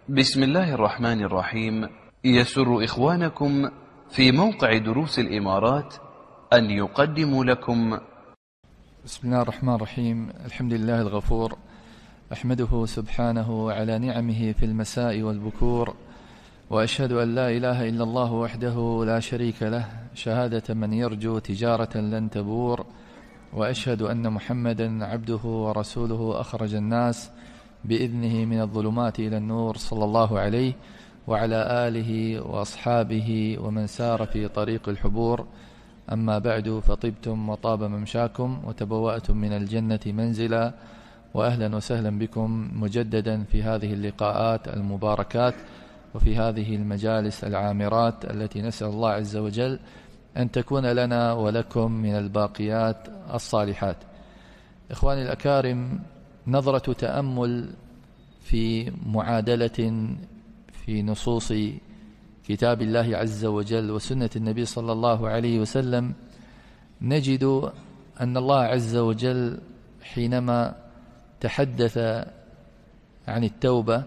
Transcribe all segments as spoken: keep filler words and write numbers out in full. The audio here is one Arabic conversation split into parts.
بسم الله الرحمن الرحيم. يسر إخوانكم في موقع دروس الإمارات أن يقدموا لكم بسم الله الرحمن الرحيم. الحمد لله الغفور، أحمده سبحانه على نعمه في المساء والبكور، وأشهد أن لا إله إلا الله وحده لا شريك له شهادة من يرجو تجارة لن تبور، وأشهد أن محمدا عبده ورسوله أخرج الناس بإذنه من الظلمات إلى النور، صلى الله عليه وعلى آله وأصحابه ومن سار في طريق الحبور. أما بعد، فطبتم وطاب ممشاكم وتبوأتم من الجنة منزلا، وأهلا وسهلا بكم مجددا في هذه اللقاءات المباركات وفي هذه المجالس العامرات التي نسأل الله عز وجل أن تكون لنا ولكم من الباقيات الصالحات. إخواني الأكارم، نظرة تأمل في معادلة في نصوص كتاب الله عز وجل وسنة النبي صلى الله عليه وسلم، نجد أن الله عز وجل حينما تحدث عن التوبة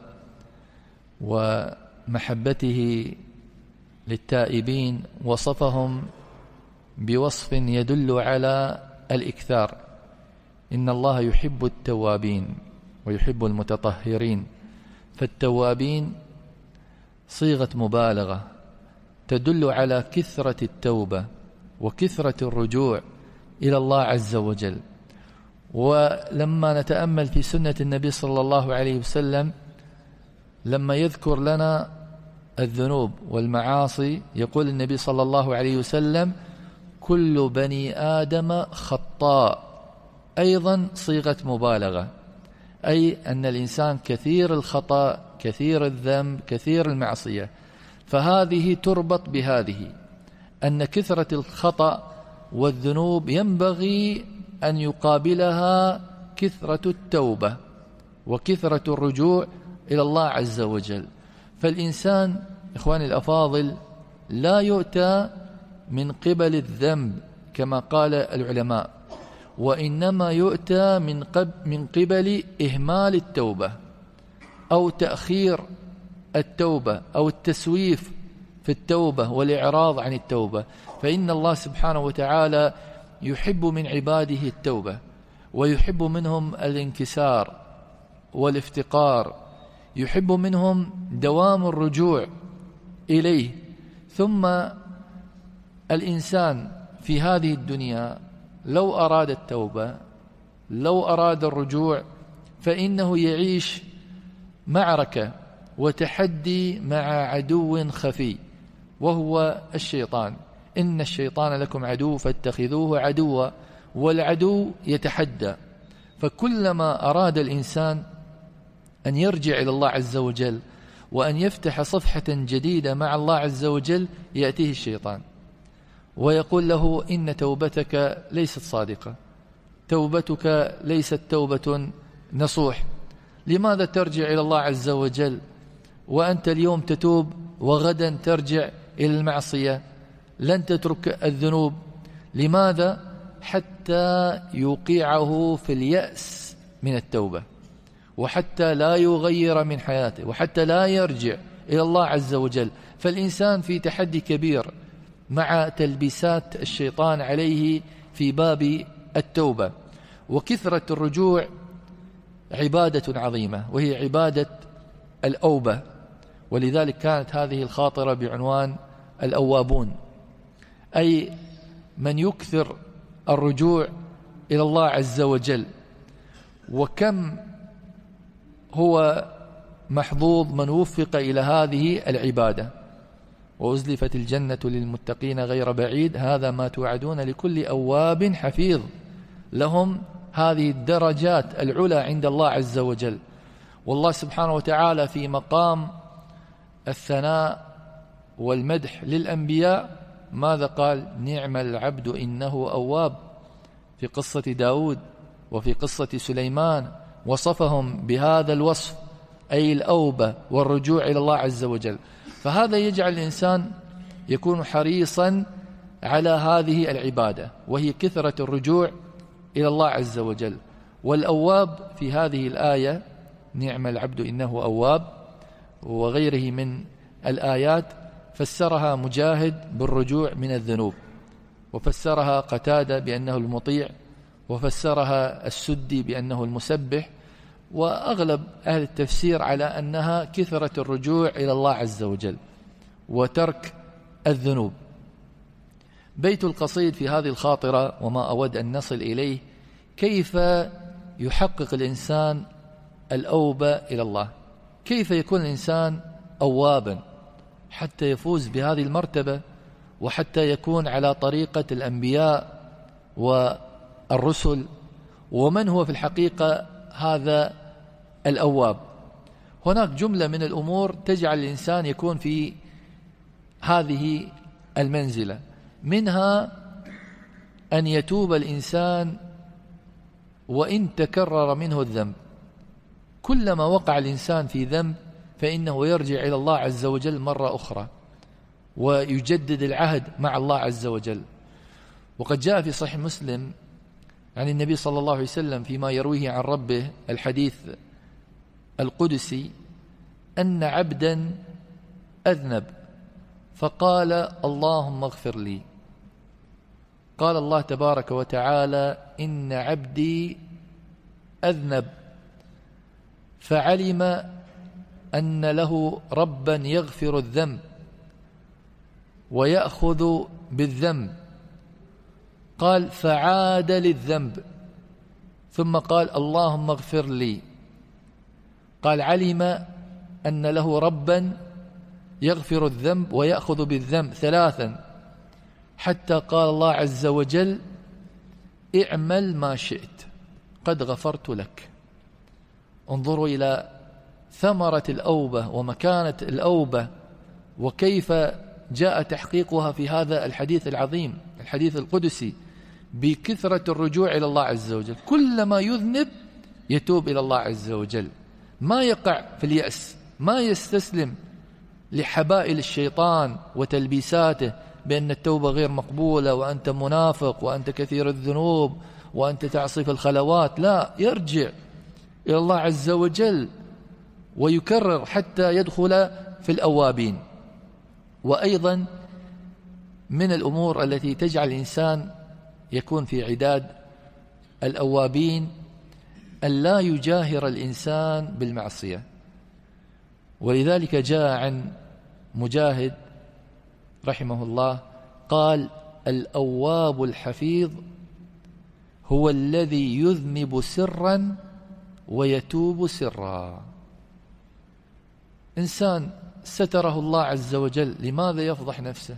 ومحبته للتائبين وصفهم بوصف يدل على الإكثار. إن الله يحب التوابين ويحب المتطهرين، فالتوابين صيغة مبالغة تدل على كثرة التوبة وكثرة الرجوع إلى الله عز وجل. ولما نتأمل في سنة النبي صلى الله عليه وسلم، لما يذكر لنا الذنوب والمعاصي يقول النبي صلى الله عليه وسلم: كل بني آدم خطاء، أيضا صيغة مبالغة، أي أن الإنسان كثير الخطأ كثير الذنب كثير المعصية. فهذه تربط بهذه، أن كثرة الخطأ والذنوب ينبغي أن يقابلها كثرة التوبة وكثرة الرجوع إلى الله عز وجل. فالإنسان إخواني الأفاضل لا يؤتى من قبل الذنب كما قال العلماء، وإنما يؤتى من من قبل إهمال التوبة أو تأخير التوبة أو التسويف في التوبة والإعراض عن التوبة. فإن الله سبحانه وتعالى يحب من عباده التوبة، ويحب منهم الانكسار والافتقار، يحب منهم دوام الرجوع إليه. ثم الإنسان في هذه الدنيا لو أراد التوبة، لو أراد الرجوع، فإنه يعيش معركة وتحدي مع عدو خفي وهو الشيطان. إن الشيطان لكم عدو فاتخذوه عدوا، والعدو يتحدى. فكلما أراد الإنسان أن يرجع إلى الله عز وجل وأن يفتح صفحة جديدة مع الله عز وجل، يأتيه الشيطان ويقول له: إن توبتك ليست صادقة، توبتك ليست توبة نصوح، لماذا ترجع إلى الله عز وجل وأنت اليوم تتوب وغدا ترجع إلى المعصية، لن تترك الذنوب؟ لماذا؟ حتى يوقعه في اليأس من التوبة، وحتى لا يغير من حياته، وحتى لا يرجع إلى الله عز وجل. فالإنسان في تحدي كبير مع تلبيسات الشيطان عليه في باب التوبة. وكثرة الرجوع عبادة عظيمة، وهي عبادة الأوبة، ولذلك كانت هذه الخاطرة بعنوان الأوابون، أي من يكثر الرجوع إلى الله عز وجل. وكم هو محظوظ من وفق إلى هذه العبادة. وأزلفت الجنة للمتقين غير بعيد، هذا ما توعدون لكل أواب حفيظ. لهم هذه الدرجات العلى عند الله عز وجل. والله سبحانه وتعالى في مقام الثناء والمدح للأنبياء ماذا قال؟ نعم العبد إنه أواب. في قصة داود وفي قصة سليمان وصفهم بهذا الوصف، أي الأوبة والرجوع إلى الله عز وجل. فهذا يجعل الإنسان يكون حريصا على هذه العبادة، وهي كثرة الرجوع إلى الله عز وجل. والأواب في هذه الآية نعم العبد إنه أواب، وغيره من الآيات فسرها مجاهد بالرجوع من الذنوب، وفسرها قتادة بأنه المطيع، وفسرها السدي بأنه المسبح، وأغلب أهل التفسير على أنها كثرة الرجوع إلى الله عز وجل وترك الذنوب. بيت القصيد في هذه الخاطرة وما أود أن نصل إليه كيف يحقق الإنسان الأوبة إلى الله، كيف يكون الإنسان أوابا حتى يفوز بهذه المرتبة وحتى يكون على طريقة الأنبياء والرسل. ومن هو في الحقيقة هذا الأواب؟ هناك جملة من الأمور تجعل الإنسان يكون في هذه المنزلة، منها أن يتوب الإنسان وإن تكرر منه الذنب. كلما وقع الإنسان في ذنب فإنه يرجع إلى الله عز وجل مرة أخرى ويجدد العهد مع الله عز وجل. وقد جاء في صحيح مسلم عن النبي صلى الله عليه وسلم فيما يرويه عن ربه الحديث القدسي أن عبدا أذنب فقال اللهم اغفر لي، قال الله تبارك وتعالى إن عبدي أذنب، فعلم أن له ربا يغفر الذنب ويأخذ بالذنب، قال فعاد للذنب ثم قال اللهم اغفر لي، قال علم أن له ربا يغفر الذنب ويأخذ بالذنب ثلاثا، حتى قال الله عز وجل اعمل ما شئت قد غفرت لك. انظروا إلى ثمرة الأوبة ومكانة الأوبة وكيف جاء تحقيقها في هذا الحديث العظيم الحديث القدسي بكثرة الرجوع إلى الله عز وجل. كلما يذنب يتوب إلى الله عز وجل، ما يقع في اليأس، ما يستسلم لحبائل الشيطان وتلبيساته بأن التوبة غير مقبولة وأنت منافق وأنت كثير الذنوب وأنت تعصي في الخلوات. لا، يرجع إلى الله عز وجل ويكرر حتى يدخل في الأوابين. وأيضا من الأمور التي تجعل الإنسان يكون في عداد الأوابين أن لا يجاهر الإنسان بالمعصية. ولذلك جاء عن مجاهد رحمه الله قال الأواب الحفيظ هو الذي يذنب سرا ويتوب سرا. إنسان ستره الله عز وجل، لماذا يفضح نفسه؟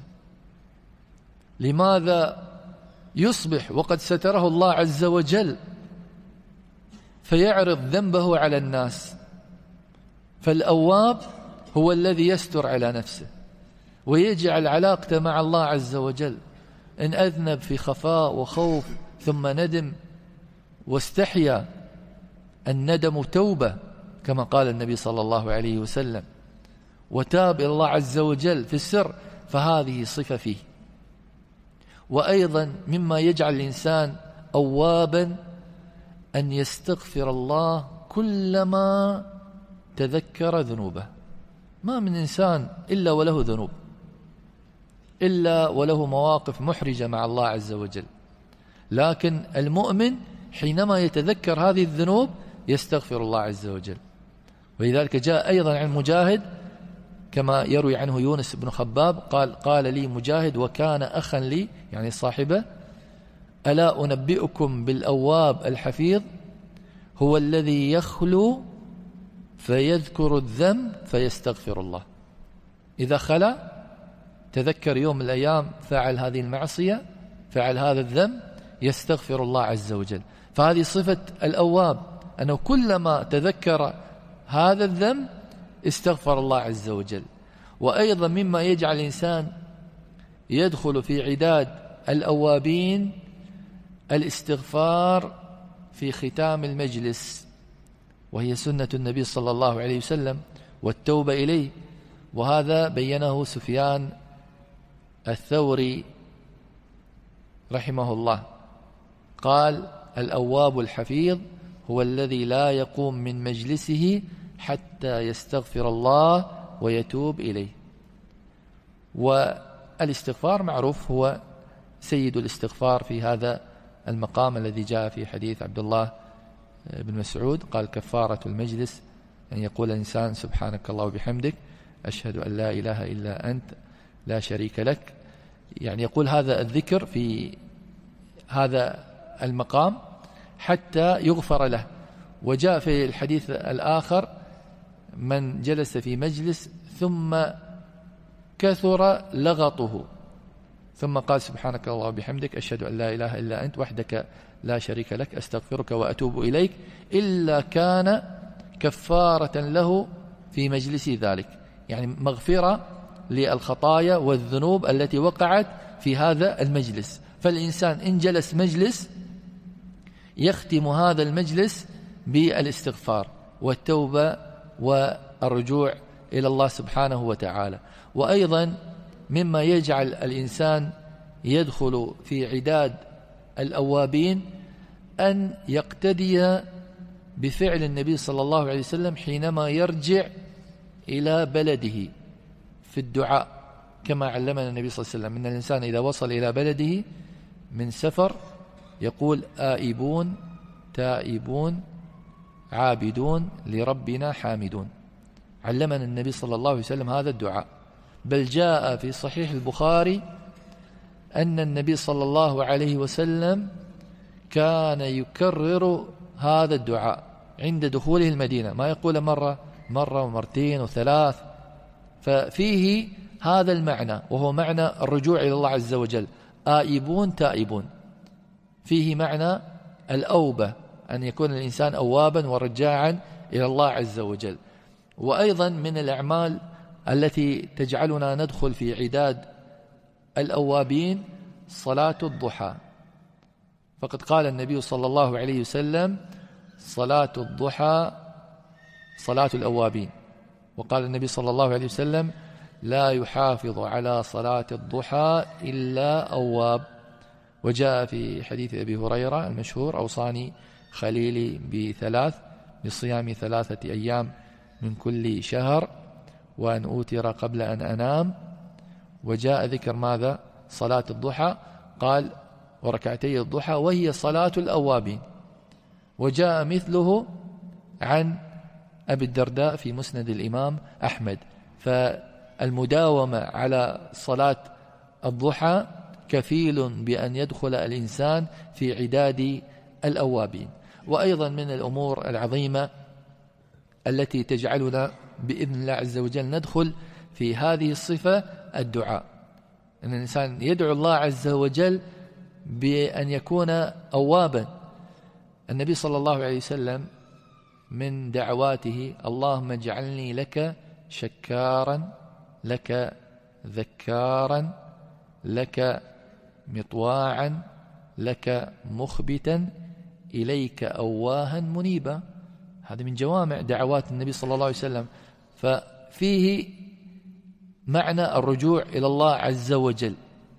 لماذا يصبح وقد ستره الله عز وجل فيعرض ذنبه على الناس؟ فالأواب هو الذي يستر على نفسه ويجعل علاقته مع الله عز وجل. إن أذنب في خفاء وخوف ثم ندم واستحيا، الندم توبة كما قال النبي صلى الله عليه وسلم، وتاب إلى الله عز وجل في السر، فهذه صفة فيه. وأيضا مما يجعل الإنسان أوابا أن يستغفر الله كلما تذكر ذنوبه. ما من إنسان إلا وله ذنوب، إلا وله مواقف محرجة مع الله عز وجل، لكن المؤمن حينما يتذكر هذه الذنوب يستغفر الله عز وجل. ولذلك جاء أيضا عن مجاهد كما يروي عنه يونس بن خباب قال قال لي مجاهد وكان أخا لي يعني صاحبه ألا أنبئكم بالأواب الحفيظ هو الذي يخلو فيذكر الذنب فيستغفر الله. إذا خلا تذكر يوم من الأيام فعل هذه المعصية، فعل هذا الذنب، يستغفر الله عز وجل. فهذه صفة الأواب، أنه كلما تذكر هذا الذنب استغفر الله عز وجل. وأيضا مما يجعل الإنسان يدخل في عداد الأوابين الاستغفار في ختام المجلس، وهي سنة النبي صلى الله عليه وسلم، والتوبة إليه. وهذا بينه سفيان الثوري رحمه الله قال الأواب الحفيظ هو الذي لا يقوم من مجلسه حتى يستغفر الله ويتوب إليه. والاستغفار معروف هو سيد الاستغفار في هذا المقام الذي جاء في حديث عبد الله بن مسعود قال كفارة المجلس أن يقول الإنسان سبحانك الله وبحمدك أشهد أن لا إله إلا أنت لا شريك لك، يعني يقول هذا الذكر في هذا المقام حتى يغفر له. وجاء في الحديث الآخر من جلس في مجلس ثم كثر لغطه ثم قال سبحانك الله وبحمدك أشهد أن لا إله إلا أنت وحدك لا شريك لك أستغفرك وأتوب إليك إلا كان كفارة له في مجلس ذلك، يعني مغفرة للخطايا والذنوب التي وقعت في هذا المجلس. فالإنسان إن جلس مجلس يختم هذا المجلس بالاستغفار والتوبة والرجوع إلى الله سبحانه وتعالى. وأيضا مما يجعل الإنسان يدخل في عداد الأوابين أن يقتدي بفعل النبي صلى الله عليه وسلم حينما يرجع إلى بلده في الدعاء، كما علمنا النبي صلى الله عليه وسلم أن الإنسان إذا وصل إلى بلده من سفر يقول آئبون تائبون عابدون لربنا حامدون. علمنا النبي صلى الله عليه وسلم هذا الدعاء، بل جاء في صحيح البخاري أن النبي صلى الله عليه وسلم كان يكرر هذا الدعاء عند دخوله المدينة، ما يقول مرة مرة ومرتين وثلاث. ففيه هذا المعنى وهو معنى الرجوع إلى الله عز وجل، آئبون تائبون، فيه معنى الأوبة أن يكون الإنسان أوابا ورجاعا إلى الله عز وجل. وأيضا من الأعمال التي تجعلنا ندخل في عداد الأوابين صلاة الضحى، فقد قال النبي صلى الله عليه وسلم صلاة الضحى صلاة الأوابين، وقال النبي صلى الله عليه وسلم لا يحافظ على صلاة الضحى إلا أواب. وجاء في حديث أبي هريرة المشهور أوصاني خليلي بثلاث بصيام ثلاثة أيام من كل شهر وأن أوتر قبل أن أنام. وجاء ذكر ماذا؟ صلاة الضحى، قال وركعتي الضحى وهي صلاة الأوابين. وجاء مثله عن أبي الدرداء في مسند الإمام أحمد. فالمداومة على صلاة الضحى كفيل بأن يدخل الإنسان في عداد الأوابين. وأيضا من الأمور العظيمة التي تجعلنا بإذن الله عز وجل ندخل في هذه الصفة الدعاء، أن الإنسان يدعو الله عز وجل بأن يكون أوابا. النبي صلى الله عليه وسلم من دعواته اللهم اجعلني لك شكارا لك ذكارا لك مطواعا لك مخبتا إليك أواها منيبا. هذا من جوامع دعوات النبي صلى الله عليه وسلم، ففيه معنى الرجوع إلى الله عز وجل.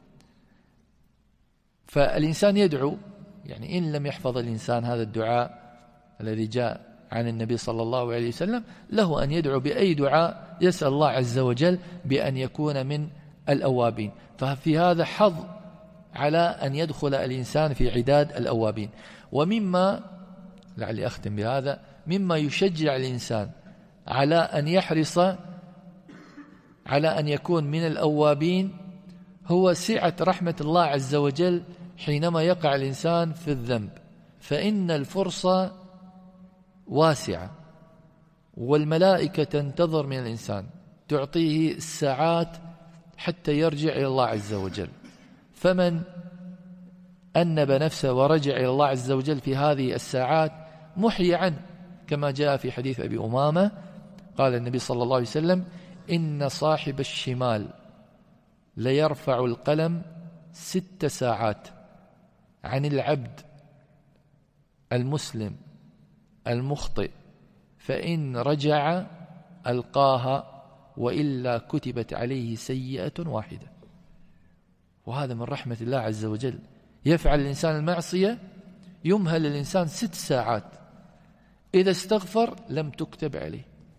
فالإنسان يدعو، يعني إن لم يحفظ الإنسان هذا الدعاء الذي جاء عن النبي صلى الله عليه وسلم له أن يدعو بأي دعاء يسأل الله عز وجل بأن يكون من الأوابين. ففي هذا حظ على أن يدخل الإنسان في عداد الأوابين. ومما لعلي أختم بهذا مما يشجع الإنسان على أن يحرص على أن يكون من الأوابين هو سعة رحمة الله عز وجل حينما يقع الإنسان في الذنب، فإن الفرصة واسعة والملائكة تنتظر من الإنسان تعطيه الساعات حتى يرجع إلى الله عز وجل. فمن أنب نفسه ورجع إلى الله عز وجل في هذه الساعات محي عنه، كما جاء في حديث أبي أمامة قال النبي صلى الله عليه وسلم إن صاحب الشمال ليرفع القلم ست ساعات عن العبد المسلم المخطئ، فإن رجع ألقاها وإلا كتبت عليه سيئة واحدة. وهذا من رحمة الله عز وجل، يفعل الإنسان المعصية يمهل الإنسان ست ساعات، إذا استغفر لم تكتب عليه،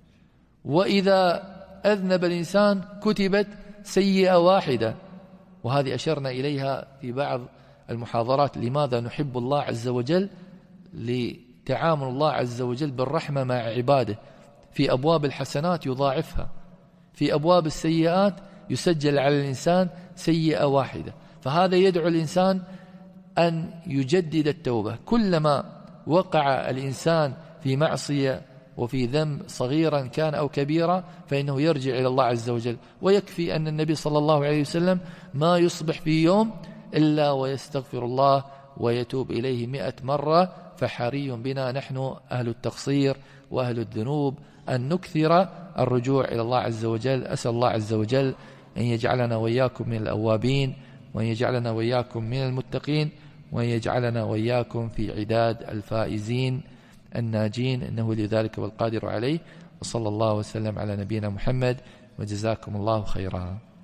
وإذا أذنب الإنسان كتبت سيئة واحدة. وهذه أشرنا إليها في بعض المحاضرات، لماذا نحب الله عز وجل؟ لتعامل الله عز وجل بالرحمة مع عباده، في أبواب الحسنات يضاعفها، في أبواب السيئات يسجل على الإنسان سيئة واحدة. فهذا يدعو الإنسان أن يجدد التوبة. كلما وقع الإنسان في معصية وفي ذنب صغيرا كان أو كبيرا فإنه يرجع إلى الله عز وجل. ويكفي أن النبي صلى الله عليه وسلم ما يصبح في يوم إلا ويستغفر الله ويتوب إليه مئة مرة. فحري بنا نحن أهل التقصير وأهل الذنوب أن نكثر الرجوع إلى الله عز وجل. أسأل الله عز وجل أن يجعلنا وإياكم من الأوابين، وأن يجعلنا وإياكم من المتقين، وأن يجعلنا وإياكم في عداد الفائزين الناجين، إنه لذلك والقادر عليه. وصلى الله وسلم على نبينا محمد، وجزاكم الله خيرا.